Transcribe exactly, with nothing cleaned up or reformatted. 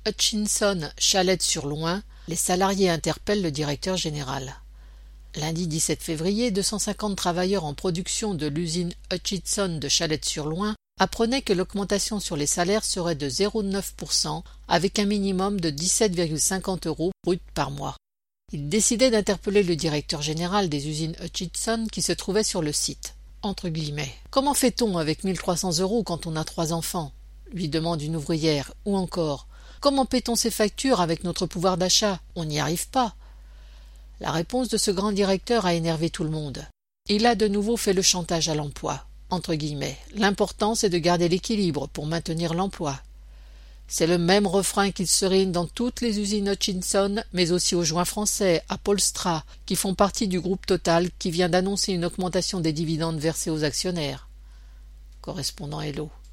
Hutchinson Chalette-sur-Loing, les salariés interpellent le directeur général. Lundi dix-sept février, deux cent cinquante travailleurs en production de l'usine Hutchinson de Chalette-sur-Loing apprenaient que l'augmentation sur les salaires serait de zéro virgule neuf pour cent avec un minimum de dix-sept virgule cinquante euros brut par mois. Ils décidaient d'interpeller le directeur général des usines Hutchinson qui se trouvait sur le site. Entre guillemets. « Comment fait-on avec mille trois cents euros quand on a trois enfants ?» lui demande une ouvrière. Ou encore « Comment paie-t-on ces factures avec notre pouvoir d'achat ? On n'y arrive pas. » La réponse de ce grand directeur a énervé tout le monde. Il a de nouveau fait le chantage à l'emploi. Entre guillemets. L'important, c'est de garder l'équilibre pour maintenir l'emploi. C'est le même refrain qu'il serine dans toutes les usines Hutchinson, mais aussi aux joints français, à Polstra, qui font partie du groupe Total, qui vient d'annoncer une augmentation des dividendes versés aux actionnaires. Correspondant Hello.